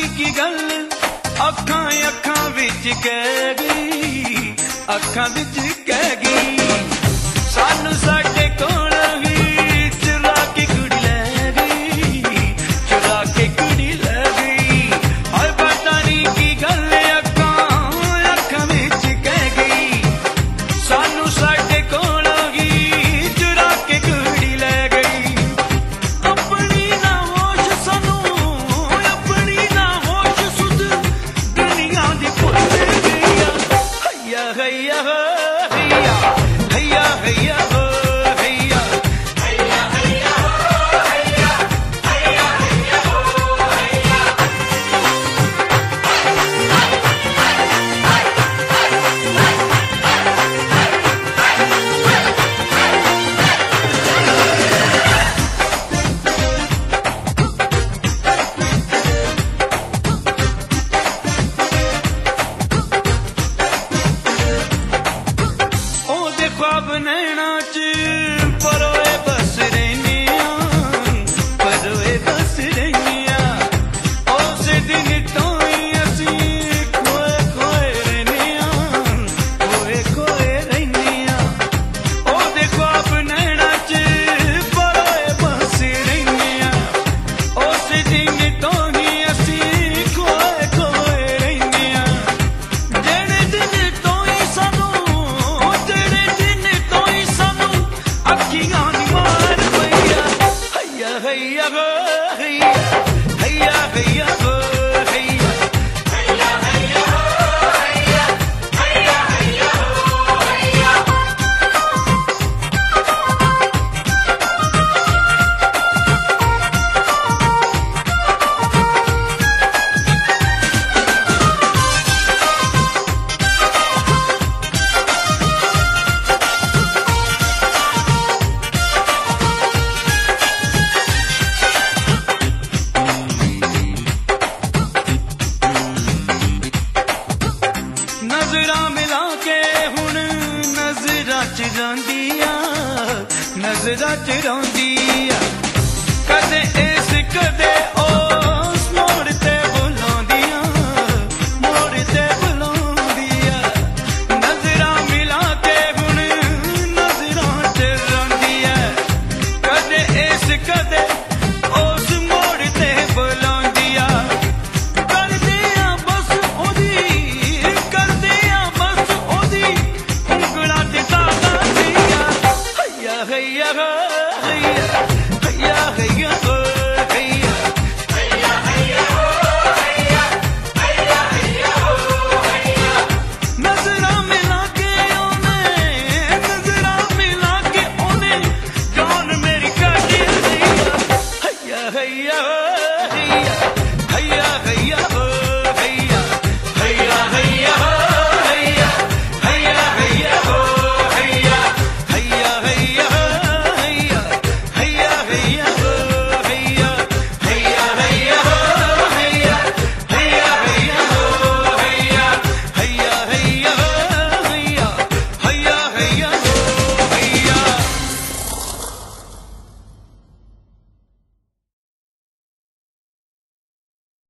की गल अखां अखां विच कह गई, अखां विच कह गई। सानू साडे कोल ही चुरा के कुड़ी लै गई, चुरा के कुड़ी लै गई। हाय पता नहीं की गल अखां अखां विच कह गई। सानू साडे कोल ही चुरा के कुड़ी लै गई। अपनी ना होश सानू, अपनी ना होश सुध दुनिया दी भुल गई। हैया हैया हैया हैया हैया हो हैया हैया हैया हो हैया हैया हैया हो हैया। ओ दे ख्वाब नैना च परोए बस रैनिया, परोए बस रैनिया। उस दिन तो ही असी खोए खोए रैनिया, खोए खोए रैनिया। ओ दे ख्वाब नैना च परोए बस रैनिया। उस दिन तो ही असी खोए खोए रैनिया। जेड़े दिन तो ही सानू, जेड़े दिन तो ही सानू अखियां दी मार पईया। हैया हैया हो हैया हैया हैया हो हैया हैया हैया हो हैया हैया हैया हो हैया। नजरां मिला के हुण नजरां च रौंदियां, नजरां च रौंदियां।